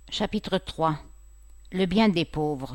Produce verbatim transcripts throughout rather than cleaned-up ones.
Chapitre trois. Le bien des pauvres.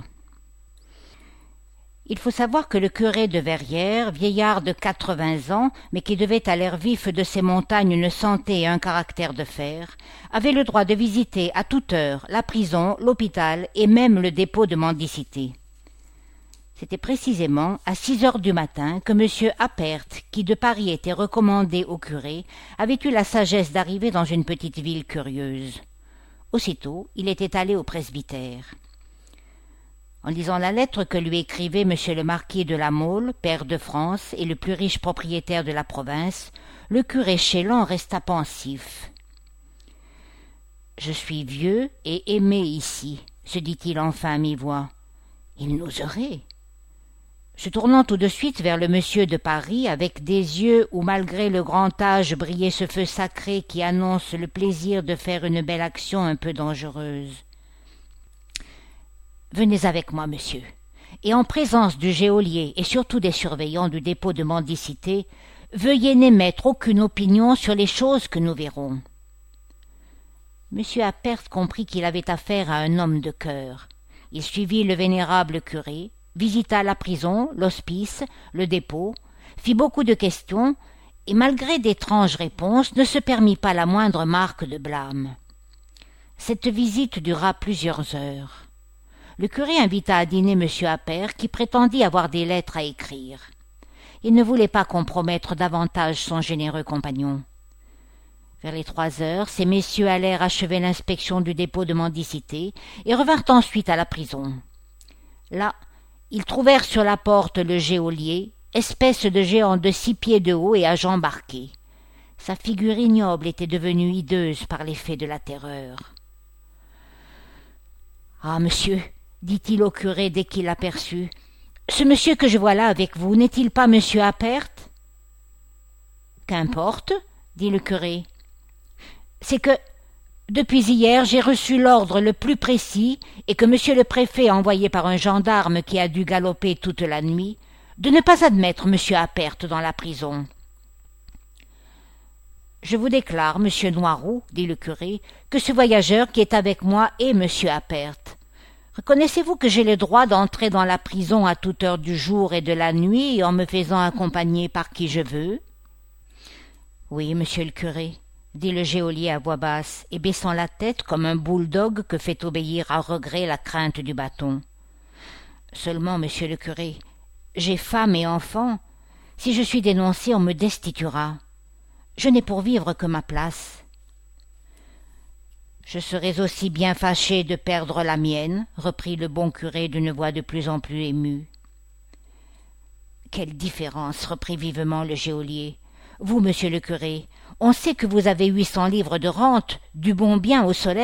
Il faut savoir que le curé de Verrières, vieillard de quatre-vingts ans, mais qui devait à l'air vif de ces montagnes une santé et un caractère de fer, avait le droit de visiter à toute heure la prison, l'hôpital et même le dépôt de mendicité. C'était précisément à six heures du matin que M. Appert, qui de Paris était recommandé au curé, avait eu la sagesse d'arriver dans une petite ville curieuse. Aussitôt, il était allé au presbytère. En lisant la lettre que lui écrivait M. le marquis de La Mole, pair de France et le plus riche propriétaire de la province, le curé Chélan resta pensif. « Je suis vieux et aimé ici, se dit-il enfin à mi-voix. Il n'oserait. » Se tournant tout de suite vers le monsieur de Paris, avec des yeux où malgré le grand âge brillait ce feu sacré qui annonce le plaisir de faire une belle action un peu dangereuse. « Venez avec moi, monsieur, et en présence du geôlier et surtout des surveillants du dépôt de mendicité, veuillez n'émettre aucune opinion sur les choses que nous verrons. » Monsieur Appert comprit qu'il avait affaire à un homme de cœur. Il suivit le vénérable curé, visita la prison, l'hospice, le dépôt, fit beaucoup de questions, et malgré d'étranges réponses, ne se permit pas la moindre marque de blâme. Cette visite dura plusieurs heures. Le curé invita à dîner M. Appert, qui prétendit avoir des lettres à écrire. Il ne voulait pas compromettre davantage son généreux compagnon. Vers les trois heures, ces messieurs allèrent achever l'inspection du dépôt de mendicité et revinrent ensuite à la prison. Là, ils trouvèrent sur la porte le geôlier, espèce de géant de six pieds de haut et à jambes arquées. Sa figure ignoble était devenue hideuse par l'effet de la terreur. « Ah, monsieur, dit-il au curé dès qu'il l'aperçut, ce monsieur que je vois là avec vous, n'est-il pas monsieur Appert ?»« Qu'importe, dit le curé. C'est que, depuis hier, j'ai reçu l'ordre le plus précis, et que monsieur le préfet a envoyé par un gendarme qui a dû galoper toute la nuit, de ne pas admettre monsieur Appert dans la prison. »« Je vous déclare, monsieur Noiroud, dit le curé, que ce voyageur qui est avec moi est monsieur Appert. Reconnaissez-vous que j'ai le droit d'entrer dans la prison à toute heure du jour et de la nuit, en me faisant accompagner par qui je veux ? » ?»« Oui, monsieur le curé, » dit le geôlier à voix basse, et baissant la tête comme un bouledogue que fait obéir à regret la crainte du bâton. « Seulement, monsieur le curé, j'ai femme et enfants. Si je suis dénoncé, on me destituera. Je n'ai pour vivre que ma place. »« Je serais aussi bien fâché de perdre la mienne, reprit le bon curé d'une voix de plus en plus émue. »« Quelle différence, reprit vivement le geôlier. Vous, monsieur le curé, on sait que vous avez huit cents livres de rente, du bon bien au soleil. »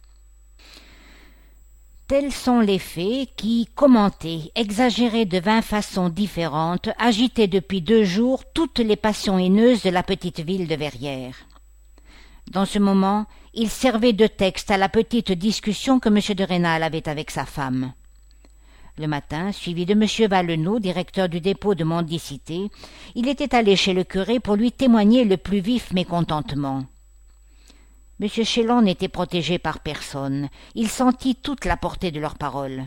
Tels sont les faits qui, commentés, exagérés de vingt façons différentes, agitaient depuis deux jours toutes les passions haineuses de la petite ville de Verrières. Dans ce moment, il servait de texte à la petite discussion que M. de Rênal avait avec sa femme. Le matin, suivi de M. Valenod, directeur du dépôt de mendicité, il était allé chez le curé pour lui témoigner le plus vif mécontentement. M. Chélan n'était protégé par personne. Il sentit toute la portée de leurs paroles.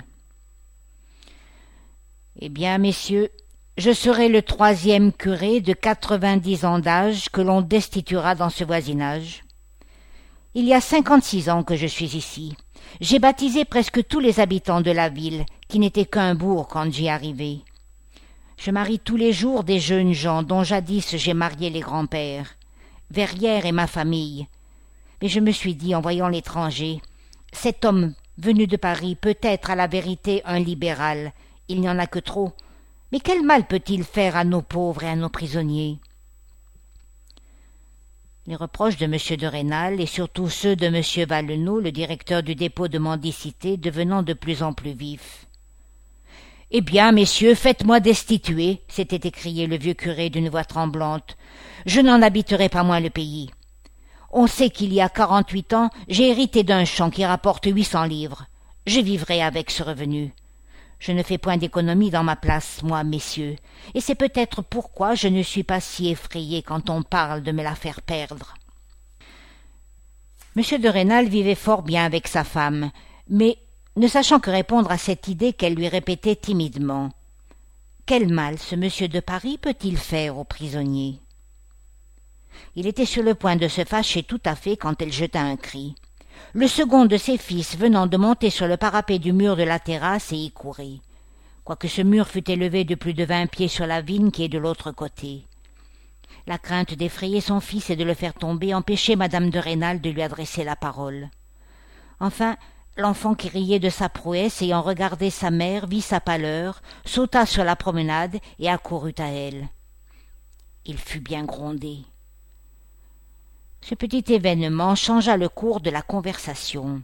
« Eh bien, messieurs, je serai le troisième curé de quatre-vingt-dix ans d'âge que l'on destituera dans ce voisinage. Il y a cinquante-six ans que je suis ici. J'ai baptisé presque tous les habitants de la ville, qui n'était qu'un bourg quand j'y arrivai. Je marie tous les jours des jeunes gens dont jadis j'ai marié les grands-pères. Verrières est ma famille. Mais je me suis dit, en voyant l'étranger, cet homme venu de Paris peut être à la vérité un libéral. Il n'y en a que trop. Mais quel mal peut-il faire à nos pauvres et à nos prisonniers ? » Les reproches de M. de Rênal et surtout ceux de M. Valenod, le directeur du dépôt de mendicité, devenant de plus en plus vifs. « Eh bien, messieurs, faites-moi destituer, » s'était écrié le vieux curé d'une voix tremblante. « Je n'en habiterai pas moins le pays. On sait qu'il y a quarante-huit ans, j'ai hérité d'un champ qui rapporte huit cents livres. Je vivrai avec ce revenu. Je ne fais point d'économie dans ma place, moi, messieurs, et c'est peut-être pourquoi je ne suis pas si effrayé quand on parle de me la faire perdre. » Monsieur de Rênal vivait fort bien avec sa femme, mais ne sachant que répondre à cette idée qu'elle lui répétait timidement. Quel mal ce monsieur de Paris peut-il faire aux prisonniers? Il était sur le point de se fâcher tout à fait quand elle jeta un cri. Le second de ses fils venant de monter sur le parapet du mur de la terrasse et y courait, quoique ce mur fût élevé de plus de vingt pieds sur la vigne qui est de l'autre côté. La crainte d'effrayer son fils et de le faire tomber empêchait madame de Rênal de lui adresser la parole. Enfin, l'enfant qui riait de sa prouesse, ayant regardé sa mère, vit sa pâleur, sauta sur la promenade et accourut à elle. Il fut bien grondé. Ce petit événement changea le cours de la conversation.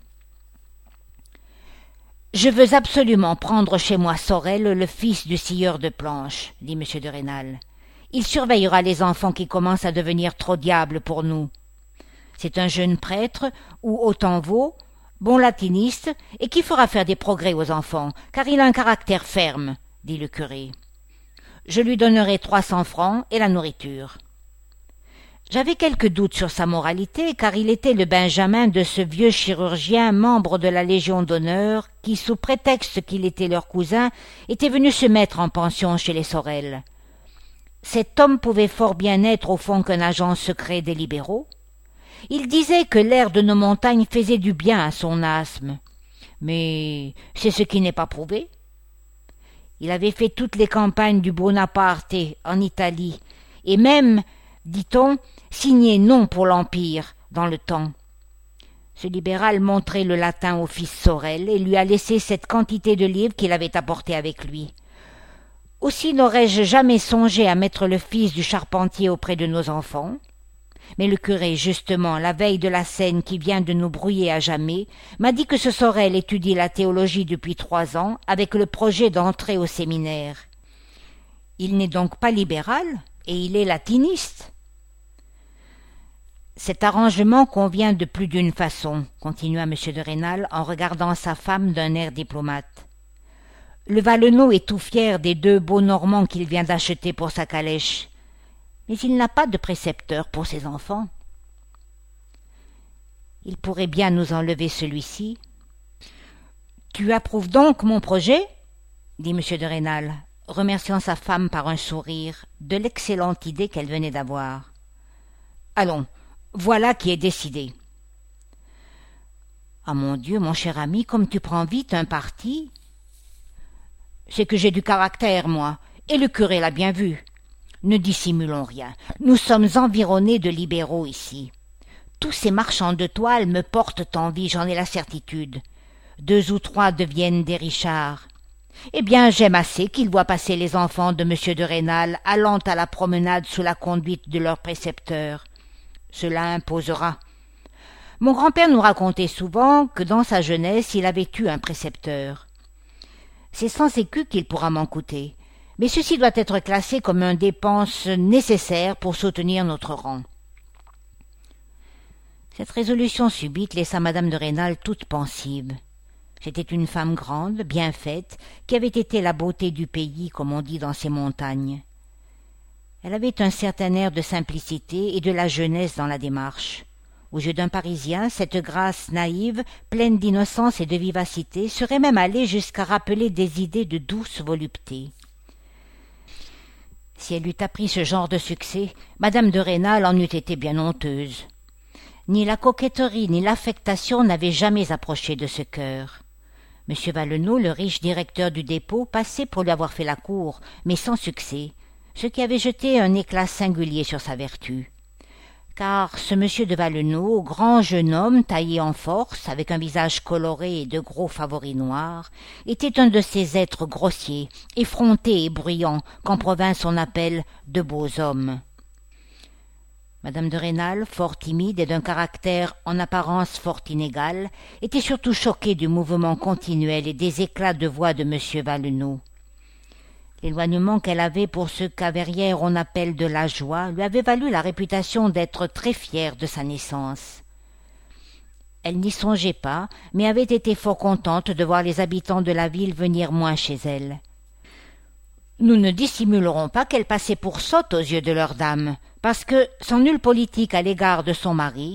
« Je veux absolument prendre chez moi Sorel, le fils du scieur de planches, dit M. de Rênal. Il surveillera les enfants qui commencent à devenir trop diables pour nous. C'est un jeune prêtre, ou autant vaut, bon latiniste, et qui fera faire des progrès aux enfants, car il a un caractère ferme, dit le curé. Je lui donnerai trois cents francs et la nourriture. J'avais quelques doutes sur sa moralité, car il était le benjamin de ce vieux chirurgien, membre de la Légion d'honneur, qui, sous prétexte qu'il était leur cousin, était venu se mettre en pension chez les Sorel. Cet homme pouvait fort bien être au fond qu'un agent secret des libéraux. Il disait que l'air de nos montagnes faisait du bien à son asthme. Mais c'est ce qui n'est pas prouvé. Il avait fait toutes les campagnes du Bonaparte en Italie, et même, dit-on, signé non pour l'Empire dans le temps. Ce libéral montrait le latin au fils Sorel et lui a laissé cette quantité de livres qu'il avait apporté avec lui. Aussi n'aurais-je jamais songé à mettre le fils du charpentier auprès de nos enfants. Mais le curé, justement, la veille de la scène qui vient de nous brouiller à jamais, m'a dit que ce Sorel étudie la théologie depuis trois ans avec le projet d'entrer au séminaire. Il n'est donc pas libéral et il est latiniste. Cet arrangement convient de plus d'une façon, continua M. de Rênal en regardant sa femme d'un air diplomate. Le Valenod est tout fier des deux beaux Normands qu'il vient d'acheter pour sa calèche, mais il n'a pas de précepteur pour ses enfants. Il pourrait bien nous enlever celui-ci. Tu approuves donc mon projet? Dit M. de Rênal, remerciant sa femme par un sourire de l'excellente idée qu'elle venait d'avoir. Allons, voilà qui est décidé. Ah mon Dieu, mon cher ami, comme tu prends vite un parti. C'est que j'ai du caractère, moi, et le curé l'a bien vu. Ne dissimulons rien. Nous sommes environnés de libéraux ici. Tous ces marchands de toile me portent envie, j'en ai la certitude. Deux ou trois deviennent des Richards. Eh bien, j'aime assez qu'ils voient passer les enfants de M. de Rênal allant à la promenade sous la conduite de leur précepteur. Cela imposera. Mon grand-père nous racontait souvent que dans sa jeunesse il avait eu un précepteur. C'est cent écus qu'il pourra m'en coûter, mais ceci doit être classé comme une dépense nécessaire pour soutenir notre rang. Cette résolution subite laissa madame de Rênal toute pensive. C'était une femme grande, bien faite, qui avait été la beauté du pays, comme on dit dans ces montagnes. Elle avait un certain air de simplicité et de la jeunesse dans la démarche. Aux yeux d'un Parisien, cette grâce naïve, pleine d'innocence et de vivacité, serait même allée jusqu'à rappeler des idées de douce volupté. Si elle eût appris ce genre de succès, madame de Rênal en eût été bien honteuse. Ni la coquetterie ni l'affectation n'avaient jamais approché de ce cœur. Monsieur Valenod, le riche directeur du dépôt, passait pour lui avoir fait la cour, mais sans succès, ce qui avait jeté un éclat singulier sur sa vertu. Car ce monsieur de Valenod, grand jeune homme taillé en force, avec un visage coloré et de gros favoris noirs, était un de ces êtres grossiers, effrontés et bruyants qu'en province on appelle de beaux hommes. Madame de Rênal, fort timide et d'un caractère en apparence fort inégal, était surtout choquée du mouvement continuel et des éclats de voix de monsieur Valenod. L'éloignement qu'elle avait pour ce qu'à Verrières on appelle de la joie lui avait valu la réputation d'être très fière de sa naissance. Elle n'y songeait pas, mais avait été fort contente de voir les habitants de la ville venir moins chez elle. Nous ne dissimulerons pas qu'elle passait pour sotte aux yeux de leurs dames, parce que, sans nulle politique à l'égard de son mari,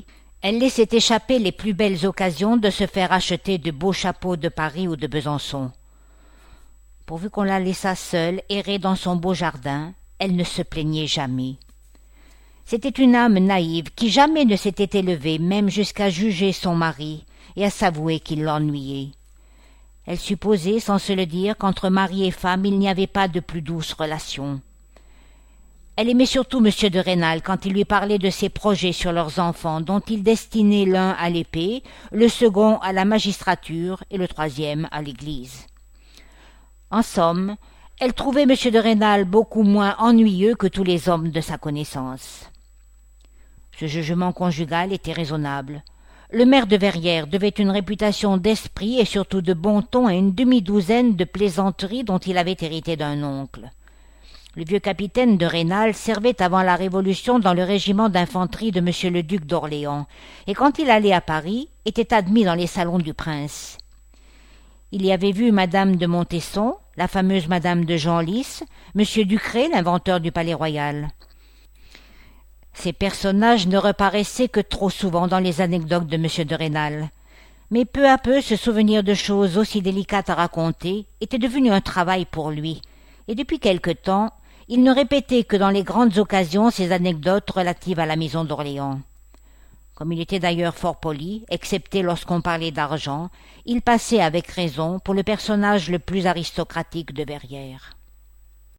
Elle laissait échapper les plus belles occasions de se faire acheter de beaux chapeaux de Paris ou de Besançon. Pourvu qu'on la laissât seule errer dans son beau jardin, elle ne se plaignait jamais. C'était une âme naïve qui jamais ne s'était élevée même jusqu'à juger son mari et à s'avouer qu'il l'ennuyait. Elle supposait, sans se le dire, qu'entre mari et femme il n'y avait pas de plus douce relation. Elle aimait surtout M. de Rênal quand il lui parlait de ses projets sur leurs enfants, dont il destinait l'un à l'épée, le second à la magistrature et le troisième à l'Église. En somme, elle trouvait M. de Rênal beaucoup moins ennuyeux que tous les hommes de sa connaissance. Ce jugement conjugal était raisonnable. Le maire de Verrières devait une réputation d'esprit et surtout de bon ton à une demi-douzaine de plaisanteries dont il avait hérité d'un oncle. Le vieux capitaine de Rênal servait avant la Révolution dans le régiment d'infanterie de M. le duc d'Orléans, et quand il allait à Paris, était admis dans les salons du prince. Il y avait vu Madame de Montesson, la fameuse Madame de Genlis, M. Ducré, l'inventeur du Palais Royal. Ces personnages ne reparaissaient que trop souvent dans les anecdotes de M. de Rênal. Mais peu à peu, ce souvenir de choses aussi délicates à raconter était devenu un travail pour lui, et depuis quelque temps, il ne répétait que dans les grandes occasions ces anecdotes relatives à la maison d'Orléans. Comme il était d'ailleurs fort poli, excepté lorsqu'on parlait d'argent, il passait avec raison pour le personnage le plus aristocratique de Verrières.